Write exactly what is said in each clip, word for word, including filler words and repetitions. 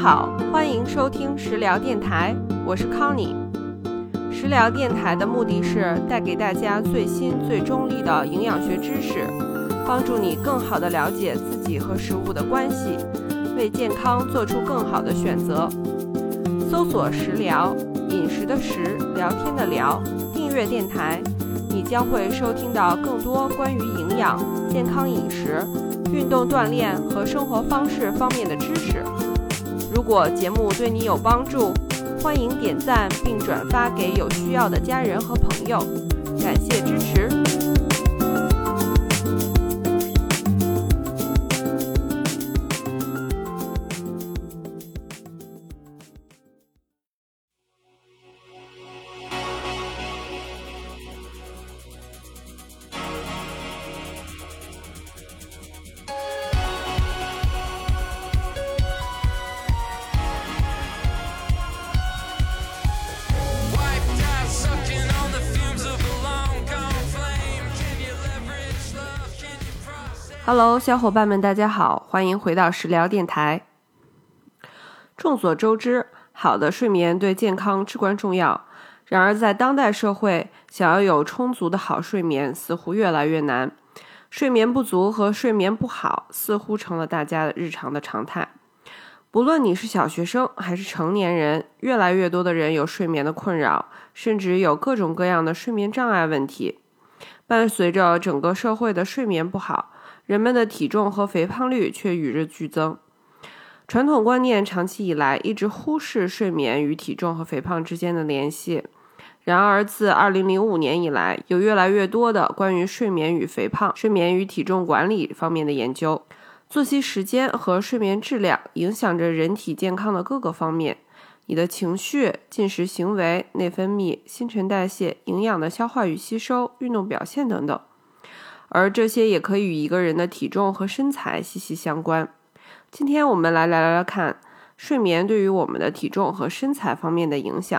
好，欢迎收听食疗电台，我是康妮。食疗电台的目的是带给大家最新最中立的营养学知识，帮助你更好地了解自己和食物的关系，为健康做出更好的选择。搜索食疗，饮食的食，聊天的聊，订阅电台，你将会收听到更多关于营养、健康饮食、运动锻炼和生活方式方面的知识。如果节目对你有帮助，欢迎点赞并转发给有需要的家人和朋友，感谢支持。Hello， 小伙伴们，大家好，欢迎回到食疗电台。众所周知，好的睡眠对健康至关重要。然而，在当代社会，想要有充足的好睡眠似乎越来越难。睡眠不足和睡眠不好似乎成了大家日常的常态。不论你是小学生还是成年人，越来越多的人有睡眠的困扰，甚至有各种各样的睡眠障碍问题。伴随着整个社会的睡眠不好，人们的体重和肥胖率却与日俱增。传统观念长期以来一直忽视睡眠与体重和肥胖之间的联系。然而自二零零五年以来，有越来越多的关于睡眠与肥胖、睡眠与体重管理方面的研究。作息时间和睡眠质量影响着人体健康的各个方面，你的情绪、进食行为、内分泌、新陈代谢、营养的消化与吸收、运动表现等等。而这些也可以与一个人的体重和身材息息相关。今天我们来聊聊看睡眠对于我们的体重和身材方面的影响。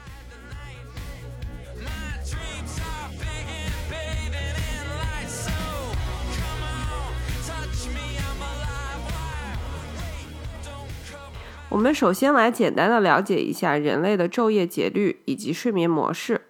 我们首先来简单的了解一下人类的昼夜节律以及睡眠模式。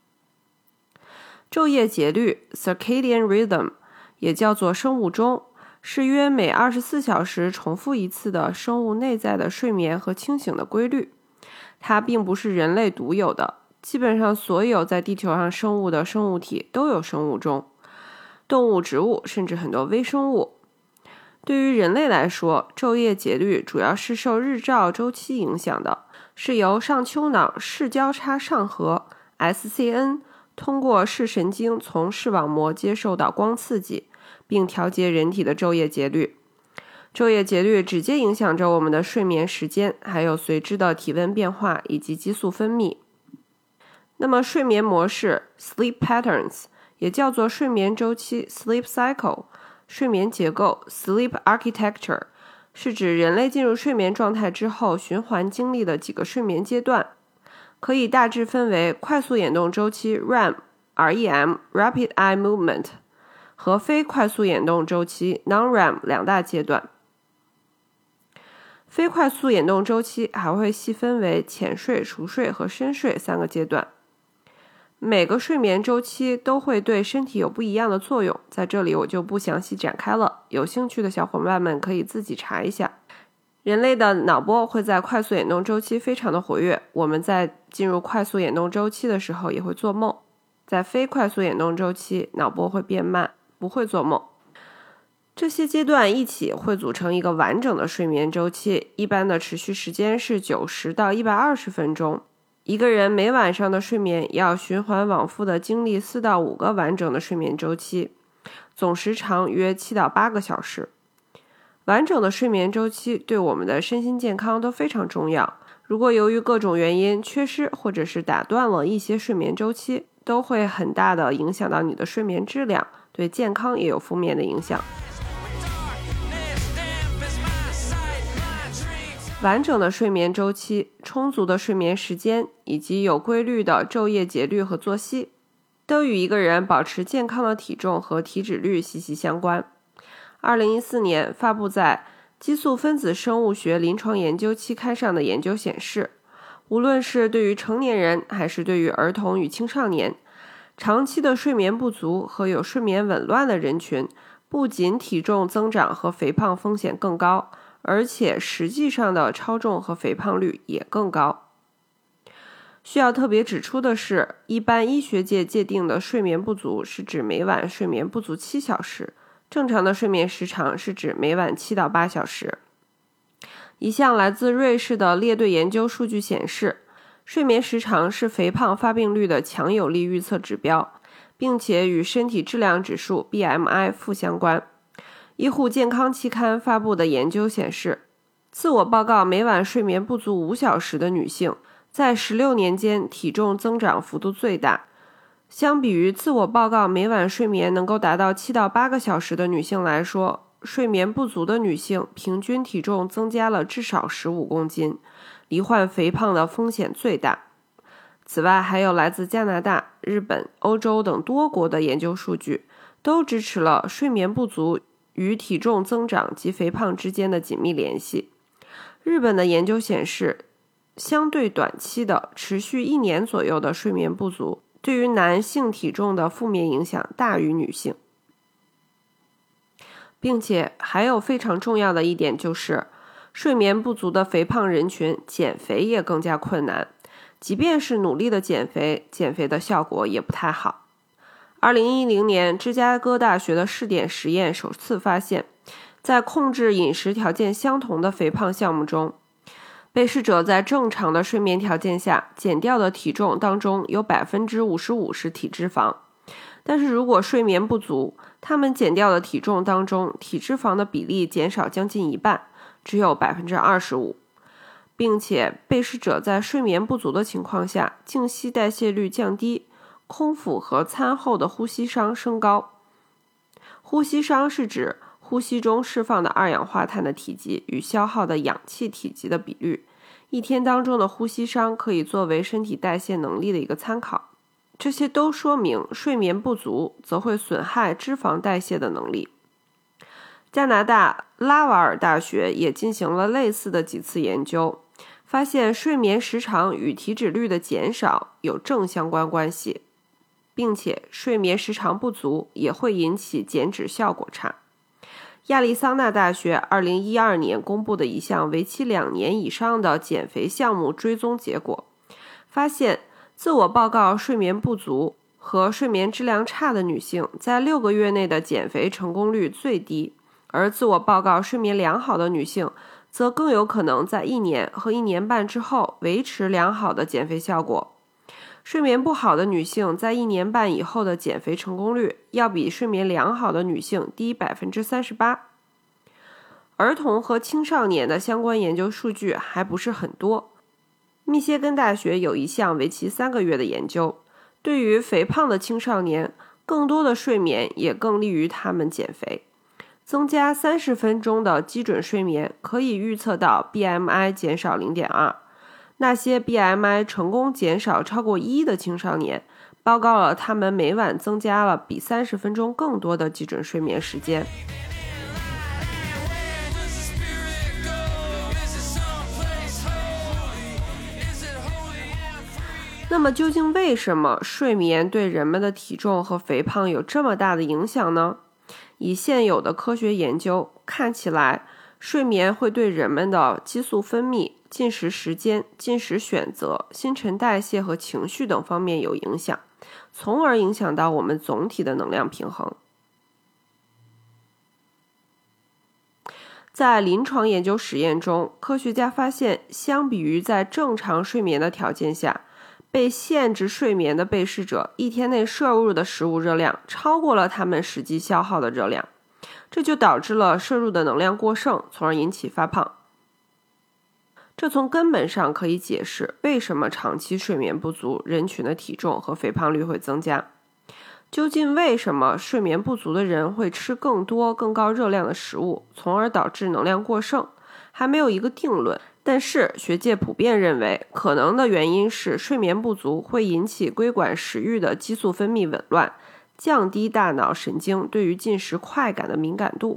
昼夜节律 circadian rhythm 也叫做生物钟，是约每二十四小时重复一次的生物内在的睡眠和清醒的规律。它并不是人类独有的，基本上所有在地球上生物的生物体都有生物钟，动物、植物甚至很多微生物。对于人类来说，昼夜节律主要是受日照周期影响的，是由上丘脑视交叉上核 S C N 通过视神经从视网膜接受到光刺激，并调节人体的昼夜节律。昼夜节律直接影响着我们的睡眠时间，还有随之的体温变化以及激素分泌。那么睡眠模式 sleep patterns 也叫做睡眠周期 sleep cycle， 睡眠结构 sleep architecture 是指人类进入睡眠状态之后循环经历的几个睡眠阶段，可以大致分为快速眼动周期 R E M R E M Rapid Eye Movement 和非快速眼动周期 Non-R E M 两大阶段。非快速眼动周期还会细分为浅睡、熟睡和深睡三个阶段。每个睡眠周期都会对身体有不一样的作用，在这里我就不详细展开了，有兴趣的小伙伴们可以自己查一下。人类的脑波会在快速眼动周期非常的活跃，我们在进入快速眼动周期的时候也会做梦。在非快速眼动周期，脑波会变慢，不会做梦。这些阶段一起会组成一个完整的睡眠周期，一般的持续时间是九十到一百二十分钟。一个人每晚上的睡眠要循环往复的经历四到五个完整的睡眠周期，总时长约七到八个小时。完整的睡眠周期对我们的身心健康都非常重要。如果由于各种原因缺失或者是打断了一些睡眠周期，都会很大的影响到你的睡眠质量，对健康也有负面的影响。完整的睡眠周期、充足的睡眠时间以及有规律的昼夜节律和作息，都与一个人保持健康的体重和体脂率息息相关。二零一四年发布在激素分子生物学临床研究期刊上的研究显示，无论是对于成年人还是对于儿童与青少年，长期的睡眠不足和有睡眠紊乱的人群，不仅体重增长和肥胖风险更高，而且实际上的超重和肥胖率也更高。需要特别指出的是，一般医学界界定的睡眠不足是指每晚睡眠不足七小时，正常的睡眠时长是指每晚七到八小时。一项来自瑞士的列队研究数据显示，睡眠时长是肥胖发病率的强有力预测指标，并且与身体质量指数 B M I 负相关。医护健康期刊发布的研究显示，自我报告每晚睡眠不足五小时的女性，在十六年间体重增长幅度最大。相比于自我报告每晚睡眠能够达到七到八个小时的女性来说，睡眠不足的女性平均体重增加了至少十五公斤，罹患肥胖的风险最大。此外，还有来自加拿大、日本、欧洲等多国的研究数据，都支持了睡眠不足与体重增长及肥胖之间的紧密联系。日本的研究显示，相对短期的持续一年左右的睡眠不足，对于男性体重的负面影响大于女性。并且还有非常重要的一点就是，睡眠不足的肥胖人群减肥也更加困难，即便是努力的减肥，减肥的效果也不太好。二零一零年，芝加哥大学的试点实验首次发现，在控制饮食条件相同的肥胖项目中，被试者在正常的睡眠条件下减掉的体重当中有 百分之五十五 是体脂肪，但是如果睡眠不足，他们减掉的体重当中体脂肪的比例减少将近一半，只有 百分之二十五， 并且被试者在睡眠不足的情况下静息代谢率降低，空腹和餐后的呼吸商升高。呼吸商是指呼吸中释放的二氧化碳的体积与消耗的氧气体积的比率，一天当中的呼吸商可以作为身体代谢能力的一个参考。这些都说明睡眠不足则会损害脂肪代谢的能力。加拿大拉瓦尔大学也进行了类似的几次研究，发现睡眠时长与体脂率的减少有正相关关系，并且睡眠时长不足也会引起减脂效果差。亚利桑那大学二零一二年公布的一项为期两年以上的减肥项目追踪结果，发现自我报告睡眠不足和睡眠质量差的女性在六个月内的减肥成功率最低，而自我报告睡眠良好的女性则更有可能在一年和一年半之后维持良好的减肥效果。睡眠不好的女性在一年半以后的减肥成功率要比睡眠良好的女性低 百分之三十八。 儿童和青少年的相关研究数据还不是很多。密歇根大学有一项为期三个月的研究，对于肥胖的青少年，更多的睡眠也更利于他们减肥。增加三十分钟的基准睡眠可以预测到 B M I 减少 零点二。 那些 B M I 成功减少超过一的青少年，报告了他们每晚增加了比三十分钟更多的基准睡眠时间。那么究竟为什么睡眠对人们的体重和肥胖有这么大的影响呢？以现有的科学研究看起来，睡眠会对人们的激素分泌、进食时间、进食选择、新陈代谢和情绪等方面有影响，从而影响到我们总体的能量平衡。在临床研究实验中，科学家发现，相比于在正常睡眠的条件下，被限制睡眠的被试者一天内摄入的食物热量超过了他们实际消耗的热量，这就导致了摄入的能量过剩，从而引起发胖。这从根本上可以解释为什么长期睡眠不足人群的体重和肥胖率会增加。究竟为什么睡眠不足的人会吃更多更高热量的食物，从而导致能量过剩，还没有一个定论。但是学界普遍认为，可能的原因是睡眠不足会引起规管食欲的激素分泌紊乱，降低大脑神经对于进食快感的敏感度，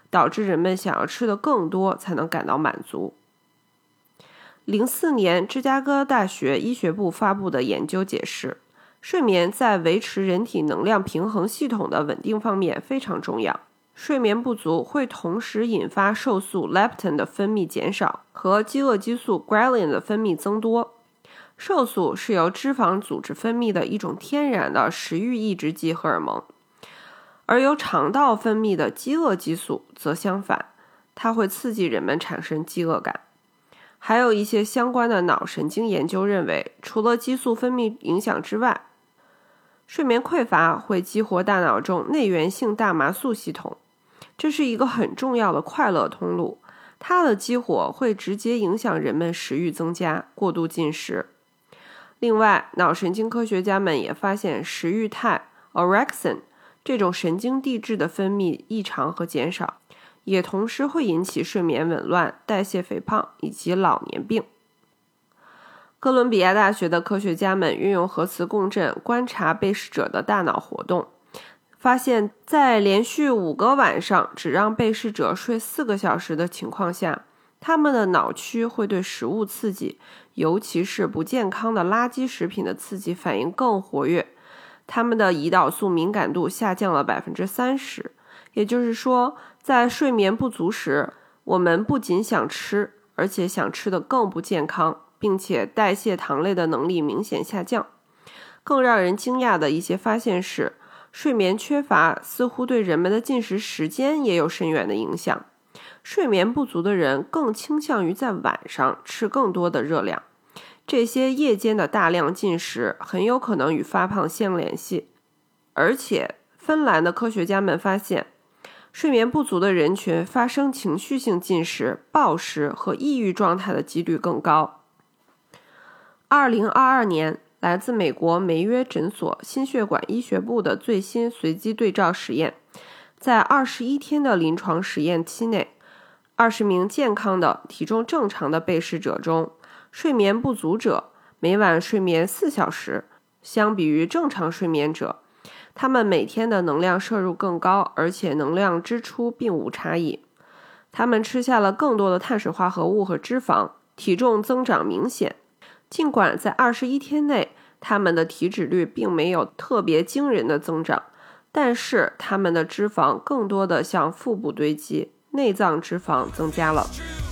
导致人们想要吃的更多才能感到满足。零四年，芝加哥大学医学部发布的研究解释，睡眠在维持人体能量平衡系统的稳定方面非常重要。睡眠不足会同时引发瘦素 leptin 的分泌减少和饥饿激素 ghrelin 的分泌增多。瘦素是由脂肪组织分泌的一种天然的食欲抑制剂荷尔蒙，而由肠道分泌的饥饿激素则相反，它会刺激人们产生饥饿感。还有一些相关的脑神经研究认为，除了激素分泌影响之外，睡眠匮乏会激活大脑中内源性大麻素系统，这是一个很重要的快乐通路，它的激活会直接影响人们食欲增加、过度进食。另外，脑神经科学家们也发现食欲肽 orexin 这种神经递质的分泌异常和减少，也同时会引起睡眠紊乱、代谢肥胖以及老年病。哥伦比亚大学的科学家们运用核磁共振观察被试者的大脑活动，发现在连续五个晚上只让被试者睡四个小时的情况下，他们的脑区会对食物刺激，尤其是不健康的垃圾食品的刺激反应更活跃，他们的胰岛素敏感度下降了 百分之三十。 也就是说，在睡眠不足时，我们不仅想吃，而且想吃得更不健康，并且代谢糖类的能力明显下降。更让人惊讶的一些发现是，睡眠缺乏似乎对人们的进食时间也有深远的影响。睡眠不足的人更倾向于在晚上吃更多的热量，这些夜间的大量进食很有可能与发胖相联系。而且，芬兰的科学家们发现，睡眠不足的人群发生情绪性进食、暴食和抑郁状态的几率更高。二零二二年，来自美国梅约诊所心血管医学部的最新随机对照实验，在二十一天的临床实验期内，二十名健康的、体重正常的被试者中，睡眠不足者每晚睡眠四小时，相比于正常睡眠者，他们每天的能量摄入更高，而且能量支出并无差异。他们吃下了更多的碳水化合物和脂肪，体重增长明显。尽管在二十一天内，他们的体脂率并没有特别惊人的增长，但是他们的脂肪更多的向腹部堆积，内脏脂肪增加了。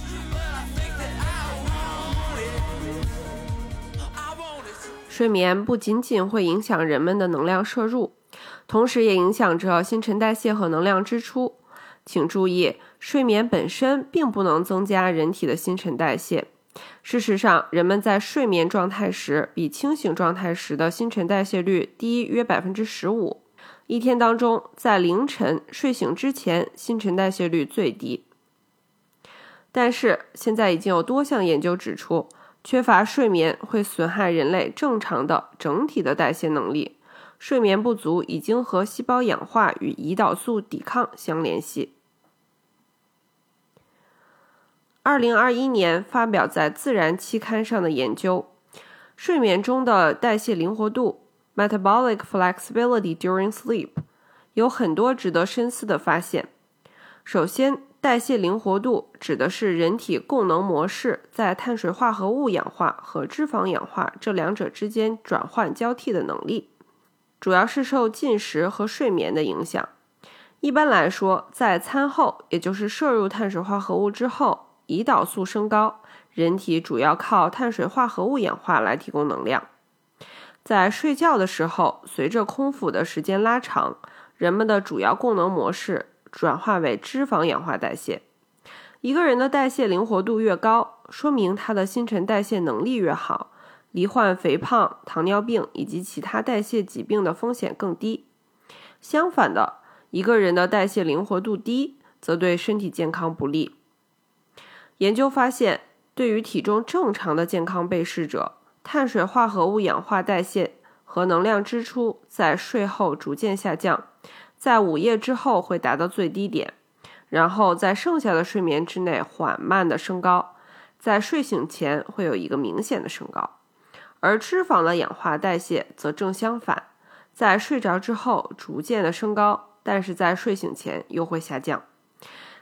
睡眠不仅仅会影响人们的能量摄入，同时也影响着新陈代谢和能量支出。请注意，睡眠本身并不能增加人体的新陈代谢。事实上，人们在睡眠状态时比清醒状态时的新陈代谢率低约 百分之十五。一天当中，在凌晨睡醒之前，新陈代谢率最低。但是，现在已经有多项研究指出，缺乏睡眠会损害人类正常的整体的代谢能力。睡眠不足已经和细胞氧化与胰岛素抵抗相联系。二零二一年发表在《自然》期刊上的研究，睡眠中的代谢灵活度 （metabolic flexibility during sleep） 有很多值得深思的发现。首先，代谢灵活度指的是人体供能模式在碳水化合物氧化和脂肪氧化这两者之间转换交替的能力，主要是受进食和睡眠的影响。一般来说，在餐后，也就是摄入碳水化合物之后，胰岛素升高，人体主要靠碳水化合物氧化来提供能量。在睡觉的时候，随着空腹的时间拉长，人们的主要供能模式转化为脂肪氧化代谢。一个人的代谢灵活度越高，说明他的新陈代谢能力越好，罹患肥胖、糖尿病以及其他代谢疾病的风险更低。相反的，一个人的代谢灵活度低，则对身体健康不利。研究发现，对于体重正常的健康被试者，碳水化合物氧化代谢和能量支出在睡后逐渐下降，在午夜之后会达到最低点，然后在剩下的睡眠之内缓慢的升高，在睡醒前会有一个明显的升高。而脂肪的氧化代谢则正相反，在睡着之后逐渐的升高，但是在睡醒前又会下降。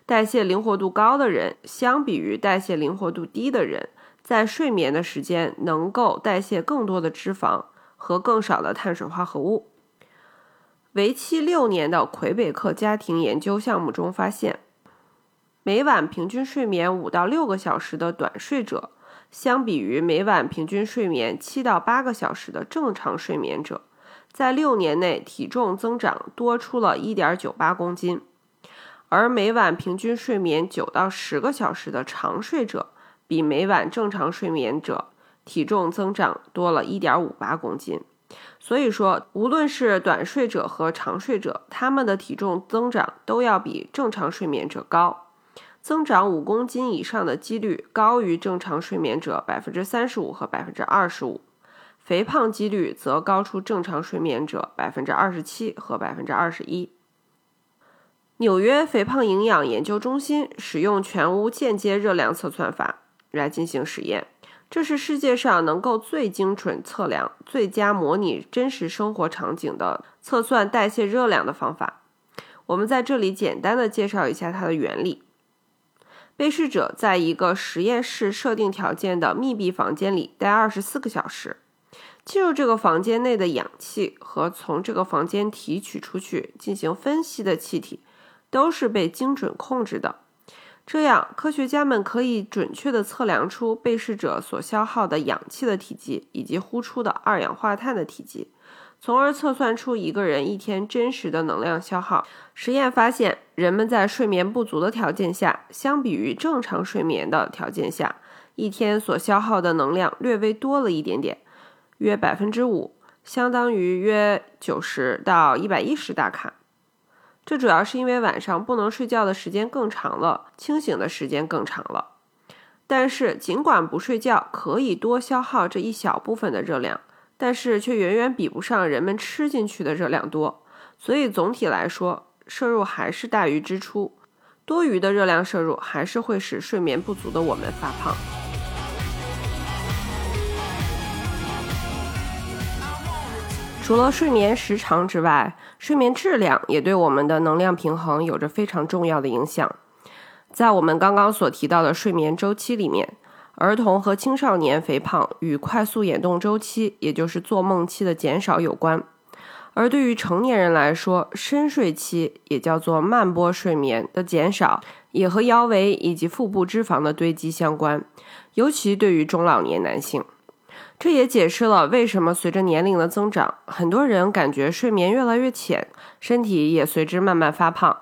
代谢灵活度高的人，相比于代谢灵活度低的人，在睡眠的时间能够代谢更多的脂肪和更少的碳水化合物。为期六年的魁北克家庭研究项目中发现，每晚平均睡眠五到六个小时的短睡者，相比于每晚平均睡眠七到八个小时的正常睡眠者，在六年内体重增长多出了 一点九八公斤，而每晚平均睡眠九到十个小时的长睡者，比每晚正常睡眠者体重增长多了 一点五八公斤。所以说，无论是短睡者和长睡者，他们的体重增长都要比正常睡眠者高，增长五公斤以上的几率高于正常睡眠者 百分之三十五 和 百分之二十五， 肥胖几率则高出正常睡眠者 百分之二十七 和 百分之二十一。纽约肥胖营养研究中心使用全屋间接热量测算法来进行实验，这是世界上能够最精准测量、最佳模拟真实生活场景的测算代谢热量的方法。我们在这里简单的介绍一下它的原理。被试者在一个实验室设定条件的密闭房间里待二十四个小时，进入这个房间内的氧气和从这个房间提取出去进行分析的气体都是被精准控制的。这样，科学家们可以准确地测量出被试者所消耗的氧气的体积以及呼出的二氧化碳的体积，从而测算出一个人一天真实的能量消耗。实验发现，人们在睡眠不足的条件下，相比于正常睡眠的条件下，一天所消耗的能量略微多了一点点，约 百分之五， 相当于约九十到一百一十大卡。这主要是因为晚上不能睡觉的时间更长了，清醒的时间更长了。但是尽管不睡觉可以多消耗这一小部分的热量，但是却远远比不上人们吃进去的热量多，所以总体来说，摄入还是大于支出，多余的热量摄入还是会使睡眠不足的我们发胖。除了睡眠时长之外，睡眠质量也对我们的能量平衡有着非常重要的影响。在我们刚刚所提到的睡眠周期里面，儿童和青少年肥胖与快速眼动周期，也就是做梦期的减少有关。而对于成年人来说，深睡期也叫做慢波睡眠的减少，也和腰围以及腹部脂肪的堆积相关，尤其对于中老年男性。这也解释了为什么随着年龄的增长，很多人感觉睡眠越来越浅，身体也随之慢慢发胖。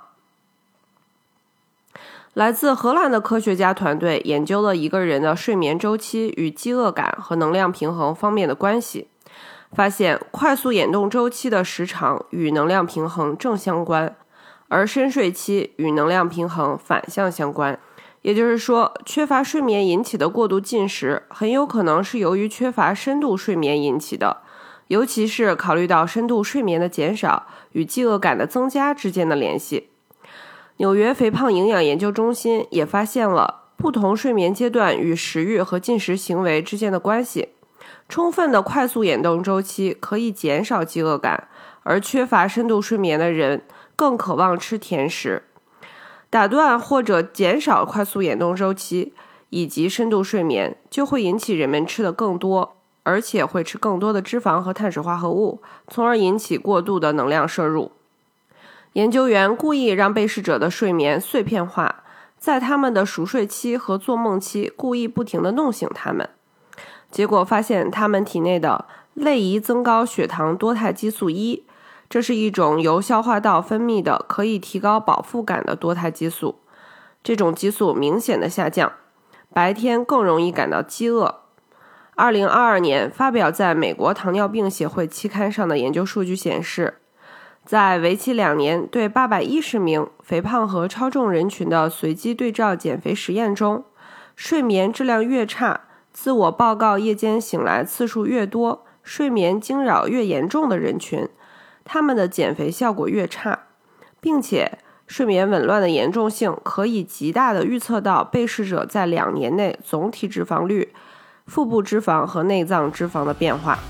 来自荷兰的科学家团队研究了一个人的睡眠周期与饥饿感和能量平衡方面的关系，发现快速眼动周期的时长与能量平衡正相关，而深睡期与能量平衡反向相关。也就是说，缺乏睡眠引起的过度进食很有可能是由于缺乏深度睡眠引起的，尤其是考虑到深度睡眠的减少与饥饿感的增加之间的联系。纽约肥胖营养研究中心也发现了不同睡眠阶段与食欲和进食行为之间的关系。充分的快速眼动周期可以减少饥饿感，而缺乏深度睡眠的人更渴望吃甜食。打断或者减少快速眼动周期以及深度睡眠，就会引起人们吃的更多，而且会吃更多的脂肪和碳水化合物，从而引起过度的能量摄入。研究员故意让被试者的睡眠碎片化，在他们的熟睡期和做梦期故意不停地弄醒他们，结果发现他们体内的类胰增高血糖多肽激素一，这是一种由消化道分泌的可以提高饱腹感的多肽激素，这种激素明显的下降，白天更容易感到饥饿。二零二二年发表在美国糖尿病协会期刊上的研究数据显示，在为期两年对八百一十名肥胖和超重人群的随机对照减肥实验中，睡眠质量越差，自我报告夜间醒来次数越多，睡眠惊扰越严重的人群，他们的减肥效果越差，并且睡眠紊乱的严重性可以极大地预测到被试者在两年内总体脂肪率、腹部脂肪和内脏脂肪的变化。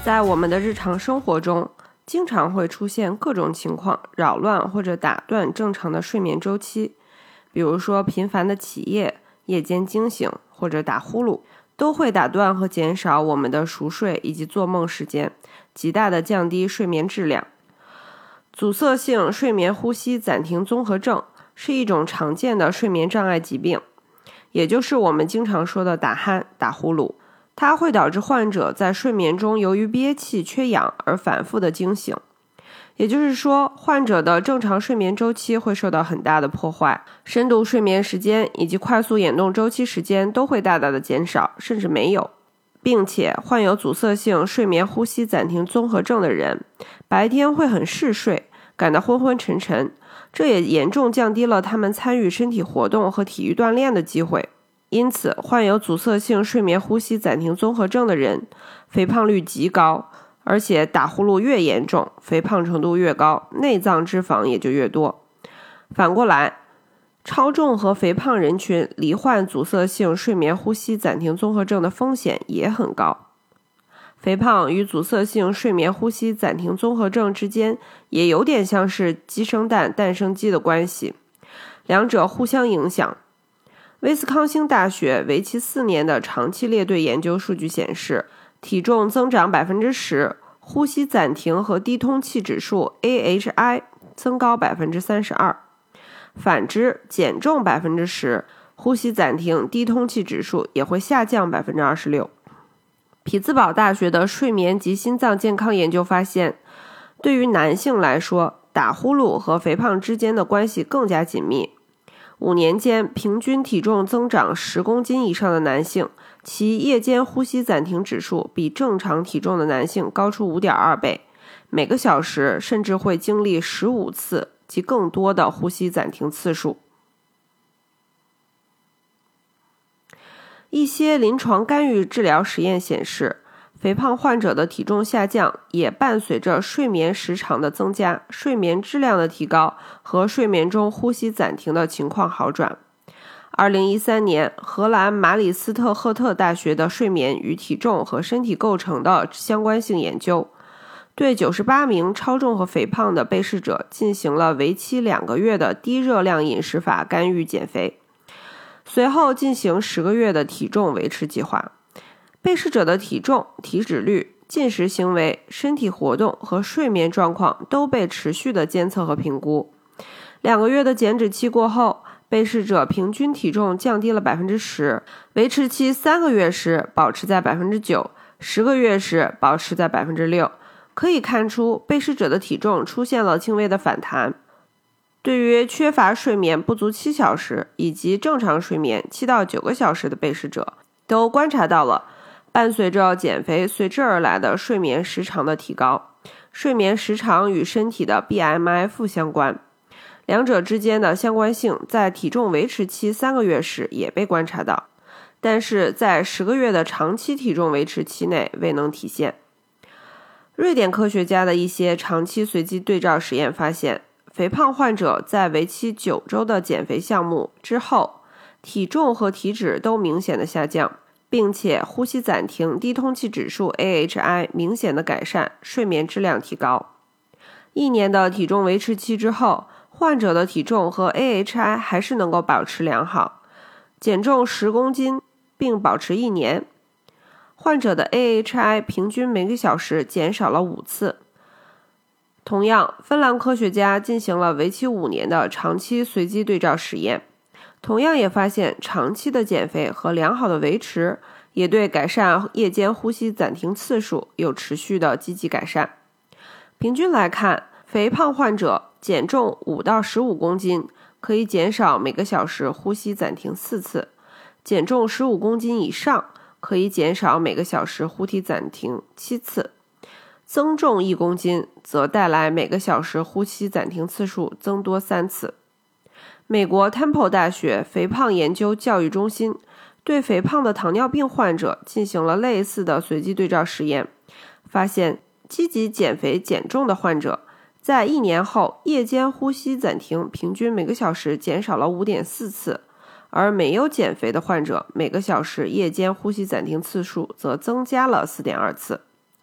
在我们的日常生活中，经常会出现各种情况扰乱或者打断正常的睡眠周期，比如说频繁的起夜、夜间惊醒或者打呼噜，都会打断和减少我们的熟睡以及做梦时间，极大的降低睡眠质量。阻塞性睡眠呼吸暂停综合症是一种常见的睡眠障碍疾病，也就是我们经常说的打鼾、打呼噜。它会导致患者在睡眠中由于憋气缺氧而反复的惊醒，也就是说，患者的正常睡眠周期会受到很大的破坏，深度睡眠时间以及快速眼动周期时间都会大大的减少，甚至没有。并且患有阻塞性睡眠呼吸暂停综合症的人，白天会很嗜睡，感到昏昏沉沉，这也严重降低了他们参与身体活动和体育锻炼的机会。因此，患有阻塞性睡眠呼吸暂停综合症的人，肥胖率极高，而且打呼噜越严重，肥胖程度越高，内脏脂肪也就越多。反过来，超重和肥胖人群罹患阻塞性睡眠呼吸暂停综合症的风险也很高。肥胖与阻塞性睡眠呼吸暂停综合症之间也有点像是鸡生蛋、蛋生鸡的关系，两者互相影响。威斯康星大学为期四年的长期列队研究数据显示，体重增长 百分之十， 呼吸暂停和低通气指数 A H I 增高 百分之三十二。 反之，减重 百分之十， 呼吸暂停低通气指数也会下降 百分之二十六。 匹兹堡大学的睡眠及心脏健康研究发现，对于男性来说，打呼噜和肥胖之间的关系更加紧密。五年间，平均体重增长十公斤以上的男性，其夜间呼吸暂停指数比正常体重的男性高出 五点二倍，每个小时甚至会经历十五次及更多的呼吸暂停次数。一些临床干预治疗实验显示，肥胖患者的体重下降也伴随着睡眠时长的增加、睡眠质量的提高和睡眠中呼吸暂停的情况好转。二零一三年，荷兰马里斯特赫特大学的睡眠与体重和身体构成的相关性研究，对九十八名超重和肥胖的被试者进行了为期两个月的低热量饮食法干预减肥，随后进行十个月的体重维持计划。被试者的体重、体脂率、进食行为、身体活动和睡眠状况都被持续的监测和评估。两个月的减脂期过后，被试者平均体重降低了 百分之十， 维持期三个月时保持在 百分之九， 十个月时保持在 百分之六。 可以看出，被试者的体重出现了轻微的反弹。对于缺乏睡眠不足七小时以及正常睡眠七到九个小时的被试者，都观察到了伴随着减肥随之而来的睡眠时长的提高。睡眠时长与身体的 B M I 负相关，两者之间的相关性在体重维持期三个月时也被观察到，但是在十个月的长期体重维持期内未能体现。瑞典科学家的一些长期随机对照实验发现，肥胖患者在为期九周的减肥项目之后，体重和体脂都明显的下降，并且呼吸暂停低通气指数 A H I 明显的改善，睡眠质量提高。一年的体重维持期之后，患者的体重和 A H I 还是能够保持良好，减重十公斤并保持一年。患者的 A H I 平均每个小时减少了五次。同样，芬兰科学家进行了为期五年的长期随机对照实验，同样也发现长期的减肥和良好的维持也对改善夜间呼吸暂停次数有持续的积极改善。平均来看，肥胖患者减重五到十五公斤可以减少每个小时呼吸暂停四次，减重十五公斤以上可以减少每个小时呼吸暂停七次，增重一公斤则带来每个小时呼吸暂停次数增多三次。美国 Temple 大学肥胖研究教育中心对肥胖的糖尿病患者进行了类似的随机对照实验，发现积极减肥减重的患者在一年后夜间呼吸暂停平均每个小时减少了 五点四次，而没有减肥的患者每个小时夜间呼吸暂停次数则增加了 四点二次。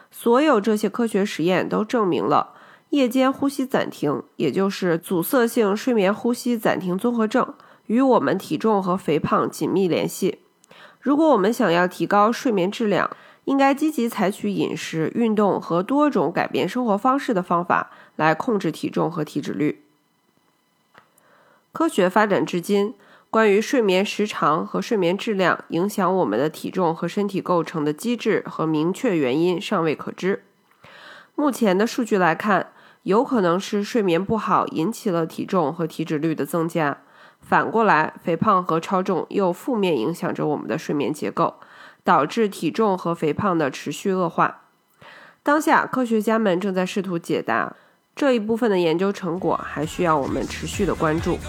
所有这些科学实验都证明了夜间呼吸暂停，也就是阻塞性睡眠呼吸暂停综合症，与我们体重和肥胖紧密联系。如果我们想要提高睡眠质量，应该积极采取饮食、运动和多种改变生活方式的方法来控制体重和体脂率。科学发展至今，关于睡眠时长和睡眠质量影响我们的体重和身体构成的机制和明确原因尚未可知。目前的数据来看，有可能是睡眠不好引起了体重和体脂率的增加，反过来，肥胖和超重又负面影响着我们的睡眠结构，导致体重和肥胖的持续恶化。当下，科学家们正在试图解答这一部分的研究成果，还需要我们持续的关注。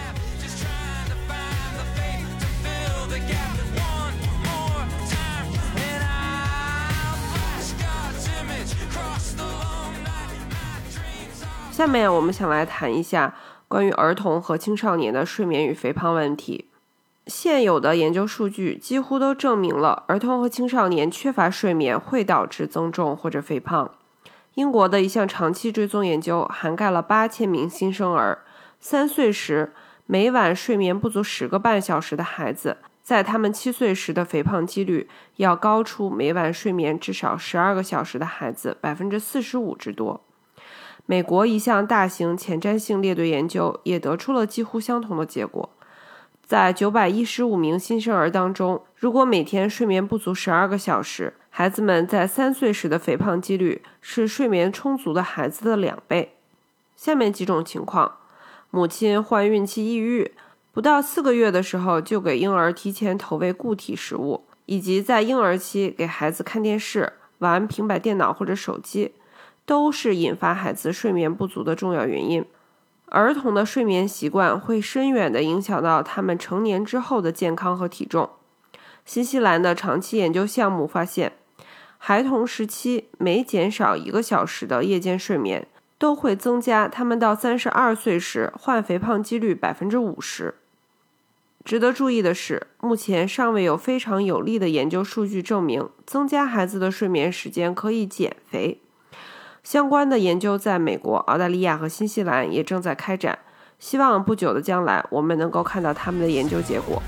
下面我们想来谈一下关于儿童和青少年的睡眠与肥胖问题。现有的研究数据几乎都证明了儿童和青少年缺乏睡眠会导致增重或者肥胖。英国的一项长期追踪研究涵盖了八千名新生儿，三岁时每晚睡眠不足十个半小时的孩子，在他们七岁时的肥胖几率要高出每晚睡眠至少十二个小时的孩子 百分之四十五 之多。美国一项大型前瞻性列队研究也得出了几乎相同的结果。在九百一十五名新生儿当中，如果每天睡眠不足十二个小时，孩子们在三岁时的肥胖几率是睡眠充足的孩子的两倍。下面几种情况：母亲患孕期抑郁，不到四个月的时候就给婴儿提前投喂固体食物，以及在婴儿期给孩子看电视、玩平板电脑或者手机，都是引发孩子睡眠不足的重要原因。儿童的睡眠习惯会深远地影响到他们成年之后的健康和体重。新西兰的长期研究项目发现，孩童时期每减少一个小时的夜间睡眠，都会增加他们到三十二岁时患肥胖几率 百分之五十。值得注意的是，目前尚未有非常有力的研究数据证明增加孩子的睡眠时间可以减肥。相关的研究在美国、澳大利亚和新西兰也正在开展，希望不久的将来我们能够看到他们的研究结果。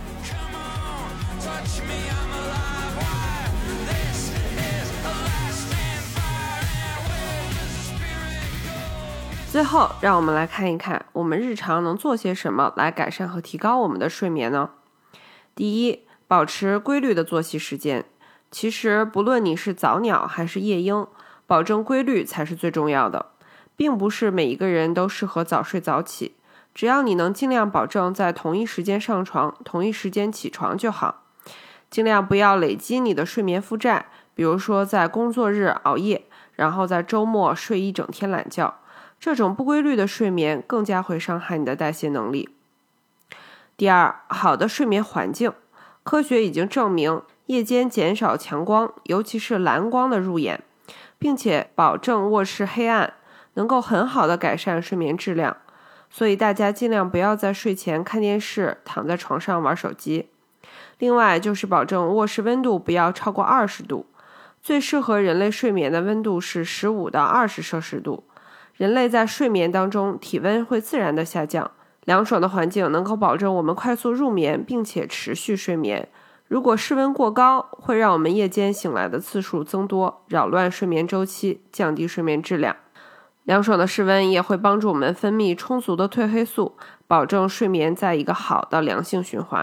最后，让我们来看一看我们日常能做些什么来改善和提高我们的睡眠呢？第一，保持规律的作息时间。其实不论你是早鸟还是夜鹰，保证规律才是最重要的，并不是每一个人都适合早睡早起，只要你能尽量保证在同一时间上床，同一时间起床就好。尽量不要累积你的睡眠负债，比如说在工作日熬夜，然后在周末睡一整天懒觉，这种不规律的睡眠更加会伤害你的代谢能力。第二，好的睡眠环境。科学已经证明，夜间减少强光，尤其是蓝光的入眼，并且保证卧室黑暗，能够很好的改善睡眠质量。所以大家尽量不要在睡前看电视，躺在床上玩手机。另外就是保证卧室温度不要超过二十度，最适合人类睡眠的温度是十五到二十摄氏度。人类在睡眠当中体温会自然的下降，凉爽的环境能够保证我们快速入眠并且持续睡眠。如果室温过高，会让我们夜间醒来的次数增多，扰乱睡眠周期，降低睡眠质量。凉爽的室温也会帮助我们分泌充足的褪黑素，保证睡眠在一个好的良性循环。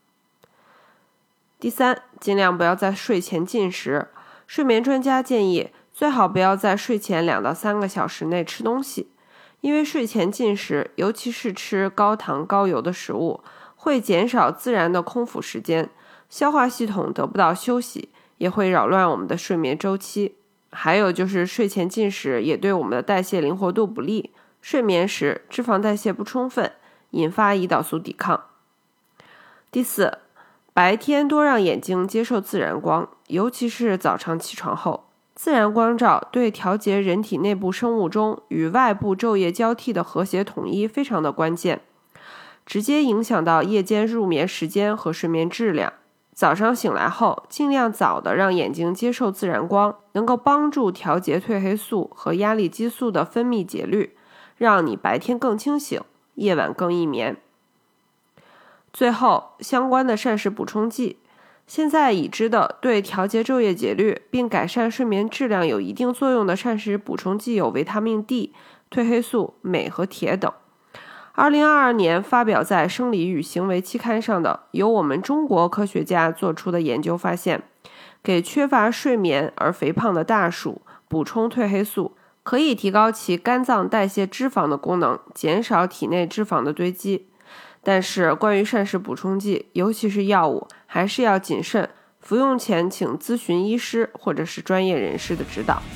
第三，尽量不要在睡前进食。睡眠专家建议，最好不要在睡前两到三个小时内吃东西，因为睡前进食，尤其是吃高糖高油的食物，会减少自然的空腹时间，消化系统得不到休息，也会扰乱我们的睡眠周期。还有就是睡前进食也对我们的代谢灵活度不利，睡眠时脂肪代谢不充分，引发胰岛素抵抗。第四，白天多让眼睛接受自然光，尤其是早上起床后。自然光照对调节人体内部生物钟与外部昼夜交替的和谐统一非常的关键，直接影响到夜间入眠时间和睡眠质量。 早上醒来后，尽量早的让眼睛接受自然光，能够帮助调节褪黑素和压力激素的分泌节律，让你白天更清醒，夜晚更易眠。最后，相关的膳食补充剂，现在已知的对调节昼夜节律并改善睡眠质量有一定作用的膳食补充剂有维他命 D、褪黑素、镁和铁等。二零二二年发表在《生理与行为》期刊上的由我们中国科学家做出的研究发现，给缺乏睡眠而肥胖的大鼠补充褪黑素，可以提高其肝脏代谢脂肪的功能，减少体内脂肪的堆积。但是关于膳食补充剂，尤其是药物，还是要谨慎，服用前请咨询医师或者是专业人士的指导。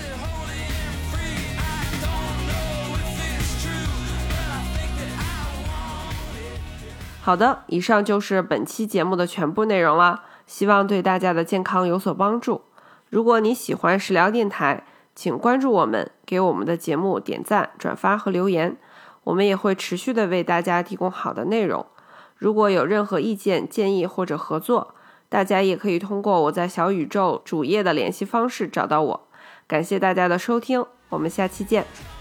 好的，以上就是本期节目的全部内容了，希望对大家的健康有所帮助。如果你喜欢食疗电台，请关注我们，给我们的节目点赞、转发和留言，我们也会持续的为大家提供好的内容。如果有任何意见、建议或者合作，大家也可以通过我在小宇宙主页的联系方式找到我。感谢大家的收听，我们下期见。